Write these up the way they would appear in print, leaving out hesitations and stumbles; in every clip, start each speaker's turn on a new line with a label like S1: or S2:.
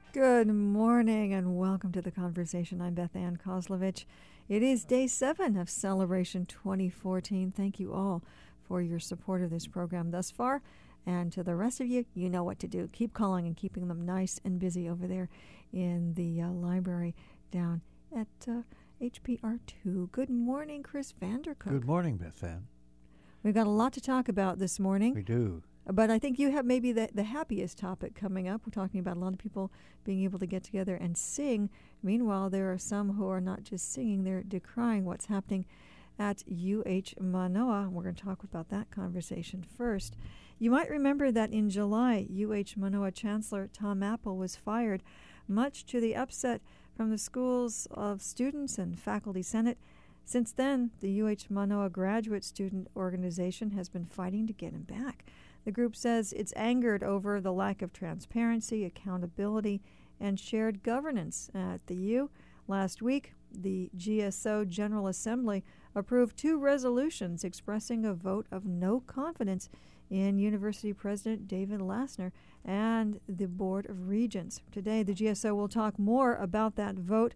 S1: Good morning and welcome to the conversation. I'm Beth Ann Kozlovich. It is day 7 of Celebration 2014. Thank you all for your support of this program thus far. And to the rest of you, you know what to do. Keep calling and keeping them nice and busy over there in the library down at HPR2. Good morning, Chris Vandercook.
S2: Good morning, Beth Ann.
S1: We've got a lot to talk about this morning.
S2: We do.
S1: But I think you have maybe the happiest topic coming up. We're talking about a lot of people being able to get together and sing. Meanwhile, there are some who are not just singing, they're decrying what's happening at UH Manoa. We're going to talk about that conversation first. You might remember that in July, UH Manoa Chancellor Tom Apple was fired, much to the upset from the schools of students and faculty senate. Since then, the UH Manoa Graduate Student Organization has been fighting to get him back. The group says it's angered over the lack of transparency, accountability, and shared governance at the U. Last week, the GSO General Assembly approved 2 resolutions expressing a vote of no confidence in University President David Lassner and the Board of Regents. Today, the GSO will talk more about that vote.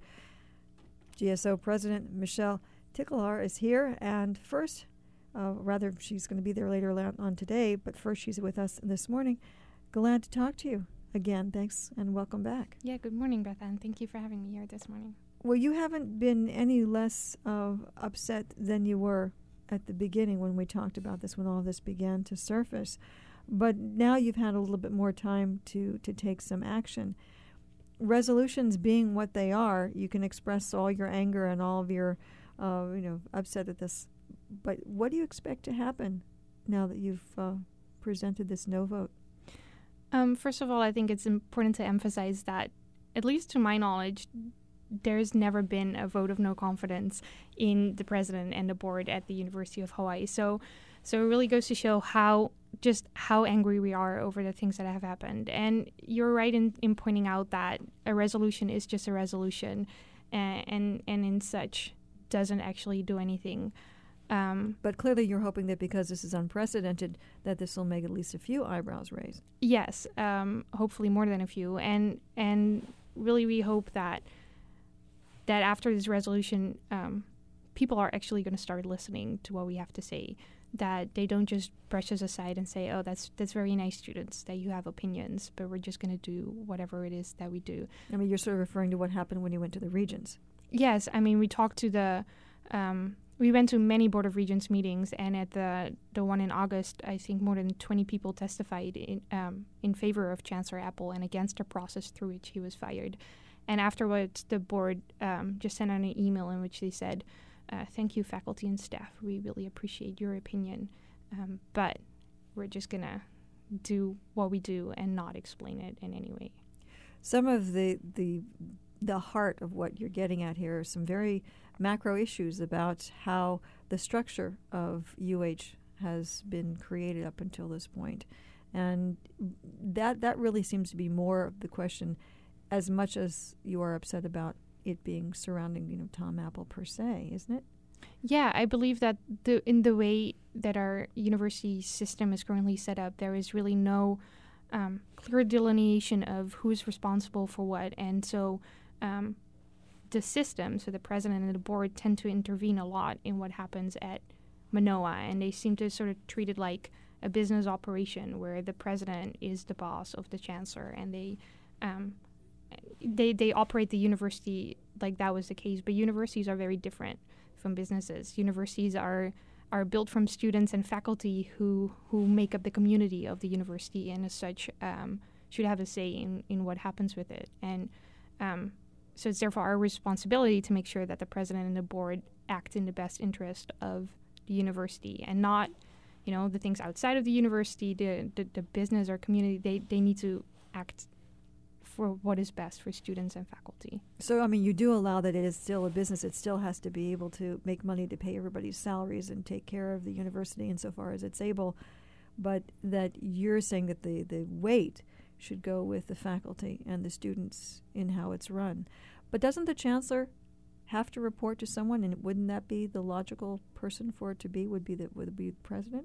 S1: GSO President Michelle Ticklar is here, and first, she's going to be there later on today, but first she's with us this morning. Glad to talk to you again. Thanks and welcome back.
S3: Yeah, good morning, Beth Ann. Thank you for having me here this morning.
S1: Well, you haven't been any less upset than you were at the beginning when we talked about this, when all this began to surface. But now you've had a little bit more time to take some action. Resolutions being what they are, you can express all your anger and all of your upset at this. But what do you expect to happen now that you've presented this no vote?
S3: First of all, I think it's important to emphasize that, at least to my knowledge, there's never been a vote of no confidence in the president and the board at the University of Hawaii. So it really goes to show how angry we are over the things that have happened. And you're right in pointing out that a resolution is just a resolution, and in such doesn't actually do anything.
S1: But clearly you're hoping that because this is unprecedented, that this will make at least a few eyebrows raised.
S3: Yes, hopefully more than a few. And really we hope that after this resolution, people are actually going to start listening to what we have to say, that they don't just brush us aside and say, oh, that's very nice, students, that you have opinions, but we're just going to do whatever it is that we do.
S1: I mean, you're sort of referring to what happened when you went to the Regents.
S3: Yes, I mean, we talked to we went to many Board of Regents meetings, and at the one in August, I think more than 20 people testified in favor of Chancellor Apple and against the process through which he was fired. And afterwards, the board just sent out an email in which they said, thank you, faculty and staff. We really appreciate your opinion, but we're just going to do what we do and not explain it in any way.
S1: Some of the heart of what you're getting at here are some very macro issues about how the structure of UH has been created up until this point. And that really seems to be more of the question, as much as you are upset about it being surrounding, Tom Apple per se, isn't it?
S3: Yeah, I believe that in the way that our university system is currently set up, there is really no clear delineation of who's responsible for what. And so the system, so the president and the board, tend to intervene a lot in what happens at Manoa, and they seem to sort of treat it like a business operation where the president is the boss of the chancellor, and they operate the university like that was the case. But universities are very different from businesses. Universities are built from students and faculty who make up the community of the university, and as such should have a say in what happens with it. And so it's therefore our responsibility to make sure that the president and the board act in the best interest of the university, and not, the things outside of the university, the business or community. They need to act for what is best for students and faculty.
S1: So, I mean, you do allow that it is still a business. It still has to be able to make money to pay everybody's salaries and take care of the university insofar as it's able, but that you're saying that the weight should go with the faculty and the students in how it's run. But doesn't the chancellor have to report to someone, and wouldn't that be the logical person for it to be, would it be the president?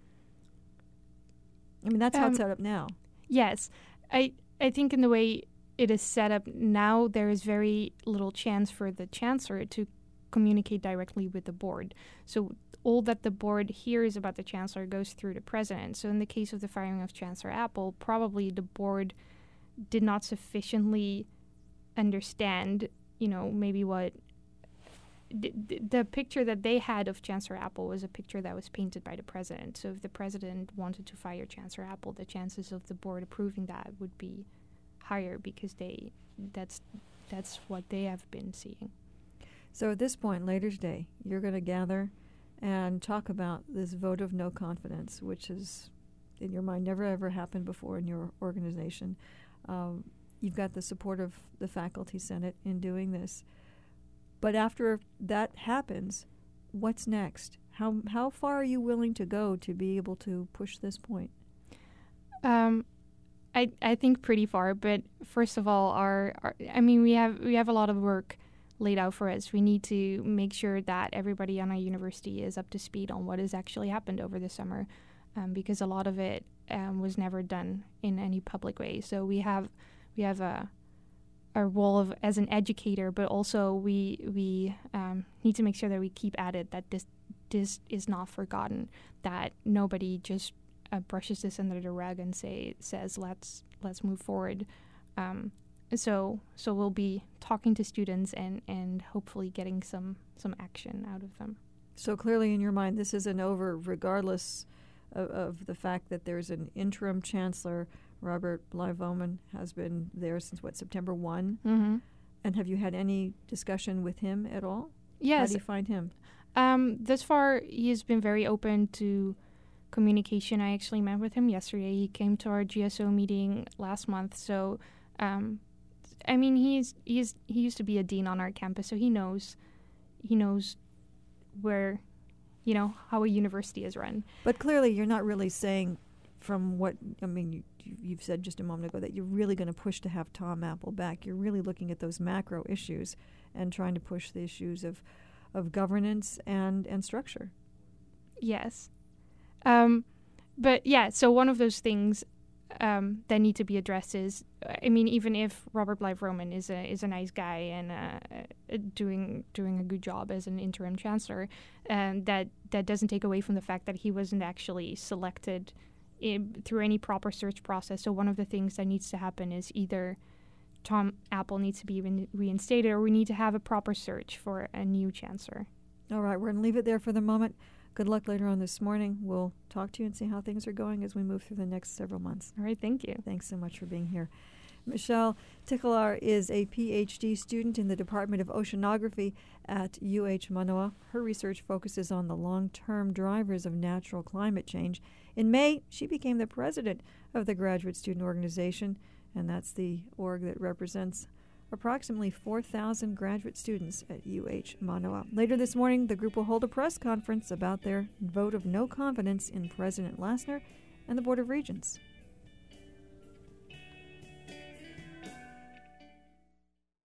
S1: I mean, that's how it's set up now.
S3: Yes. I think in the way it is set up now, there is very little chance for the chancellor to communicate directly with the board. So all that the board hears about the chancellor goes through the president. So in the case of the firing of Chancellor Appel, probably the board did not sufficiently understand, maybe what the picture that they had of Chancellor Appel was a picture that was painted by the president. So if the president wanted to fire Chancellor Appel, the chances of the board approving that would be higher because that's what they have been seeing.
S1: So at this point, later today, you're going to gather and talk about this vote of no confidence, which has, in your mind, never ever happened before in your organization. You've got the support of the faculty senate in doing this. But after that happens, what's next? How far are you willing to go to be able to push this point?
S3: I think pretty far. But first of all, we have a lot of work laid out for us. We need to make sure that everybody on our university is up to speed on what has actually happened over the summer, because a lot of it was never done in any public way. So we have a role as an educator, but also we need to make sure that we keep at it, that this is not forgotten, that nobody just brushes this under the rug and says let's move forward. So we'll be talking to students and hopefully getting some action out of them.
S1: So clearly in your mind, this isn't over, regardless of the fact that there's an interim chancellor. Robert Bly-Voman has been there since, September 1?
S3: Mm-hmm.
S1: And have you had any discussion with him at all?
S3: Yes.
S1: How do you find him?
S3: Thus far, he has been very open to communication. I actually met with him yesterday. He came to our GSO meeting last month. So, he used to be a dean on our campus, so he knows where, how a university is run.
S1: But clearly, you're not really saying, from what you've said just a moment ago, that you're really going to push to have Tom Appel back. You're really looking at those macro issues and trying to push the issues of governance and structure.
S3: Yes. But yeah, so one of those things that need to be addressed is, even if Robert Bly-Voman is a nice guy and doing a good job as an interim chancellor, that doesn't take away from the fact that he wasn't actually selected through any proper search process. So one of the things that needs to happen is either Tom Appel needs to be reinstated, or we need to have a proper search for a new chancellor.
S1: All right, we're going to leave it there for the moment. Good luck later on this morning. We'll talk to you and see how things are going as we move through the next several months.
S3: All right, thank you.
S1: Thanks so much for being here. Michelle Ticklar is a PhD student in the Department of Oceanography at UH Manoa. Her research focuses on the long-term drivers of natural climate change. In May, she became the president of the Graduate Student Organization, and that's the org that represents approximately 4,000 graduate students at UH Manoa. Later this morning, the group will hold a press conference about their vote of no confidence in President Lassner and the Board of Regents.